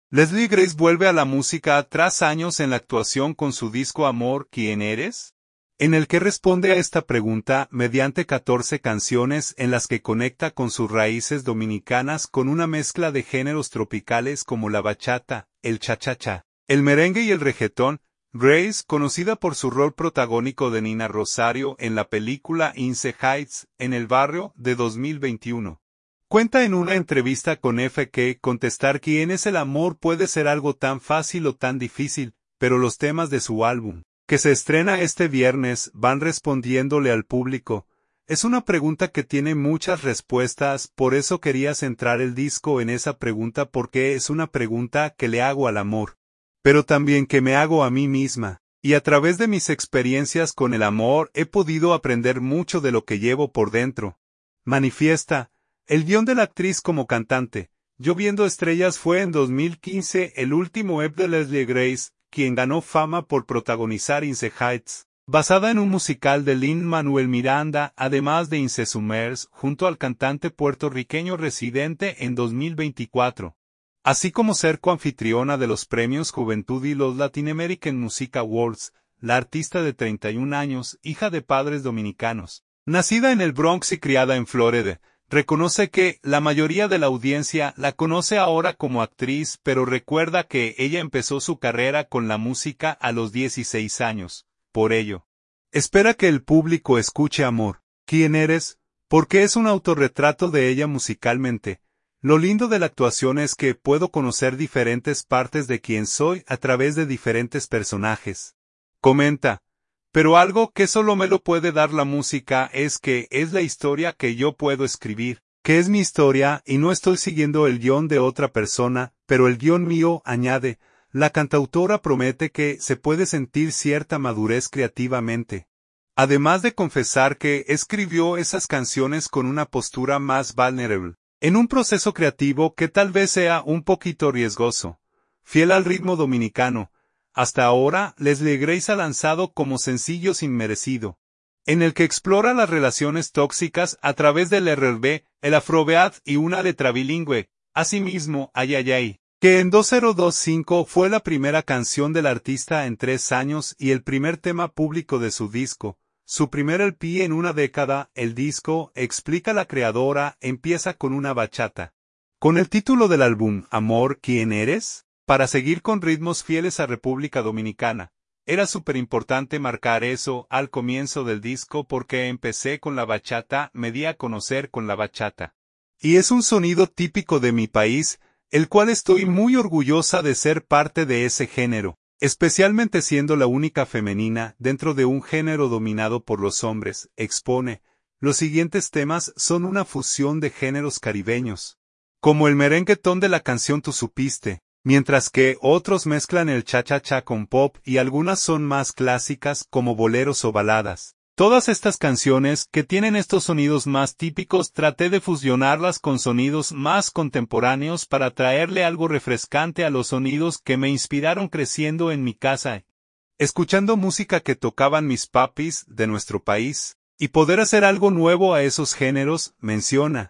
Leslie Grace vuelve a la música tras años en la actuación con su disco Amor, ¿quién eres?, en el que responde a esta pregunta mediante 14 canciones en las que conecta con sus raíces dominicanas con una mezcla de géneros tropicales como la bachata, el cha-cha-cha, el merengue y el reggaetón. Grace, conocida por su rol protagónico de Nina Rosario en la película In the Heights, en el barrio, de 2021. Cuenta en una entrevista con F que contestar quién es el amor puede ser algo tan fácil o tan difícil, pero los temas de su álbum, que se estrena este viernes, van respondiéndole al público. Es una pregunta que tiene muchas respuestas, por eso quería centrar el disco en esa pregunta porque es una pregunta que le hago al amor, pero también que me hago a mí misma, y a través de mis experiencias con el amor he podido aprender mucho de lo que llevo por dentro. Manifiesta. El guión de la actriz como cantante, Lloviendo Estrellas, fue en 2015 el último EP de Leslie Grace, quien ganó fama por protagonizar In the Heights, basada en un musical de Lin-Manuel Miranda, además de In the Summers, junto al cantante puertorriqueño residente en 2024. Así como ser coanfitriona de los premios Juventud y los Latin American Music Awards. La artista de 31 años, hija de padres dominicanos, nacida en el Bronx y criada en Florida, reconoce que la mayoría de la audiencia la conoce ahora como actriz, pero recuerda que ella empezó su carrera con la música a los 16 años. Por ello, espera que el público escuche Amor, ¿quién eres?, porque es un autorretrato de ella musicalmente. Lo lindo de la actuación es que puedo conocer diferentes partes de quién soy a través de diferentes personajes. Comenta. Pero algo que solo me lo puede dar la música es que es la historia que yo puedo escribir, que es mi historia y no estoy siguiendo el guión de otra persona, pero el guión mío, añade. La cantautora promete que se puede sentir cierta madurez creativamente. Además de confesar que escribió esas canciones con una postura más vulnerable, en un proceso creativo que tal vez sea un poquito riesgoso, fiel al ritmo dominicano. Hasta ahora, Leslie Grace ha lanzado como sencillo Sin Merecido, en el que explora las relaciones tóxicas a través del R&B, el afrobeat y una letra bilingüe. Asimismo, Ay Ay Ay, que en 2025 fue la primera canción del artista en 3 años y el primer tema público de su disco, su primer LP en una década. El disco, explica la creadora, empieza con una bachata, con el título del álbum, Amor, ¿quién eres?, para seguir con ritmos fieles a República Dominicana. Era súper importante marcar eso al comienzo del disco porque empecé con la bachata, me di a conocer con la bachata. Y es un sonido típico de mi país, el cual estoy muy orgullosa de ser parte de ese género, especialmente siendo la única femenina dentro de un género dominado por los hombres. Expone. Los siguientes temas son una fusión de géneros caribeños, como el merenguetón de la canción Tú Supiste, mientras que otros mezclan el cha-cha-cha con pop y algunas son más clásicas como boleros o baladas. Todas estas canciones que tienen estos sonidos más típicos traté de fusionarlas con sonidos más contemporáneos para traerle algo refrescante a los sonidos que me inspiraron creciendo en mi casa, escuchando música que tocaban mis papis de nuestro país, y poder hacer algo nuevo a esos géneros, menciona.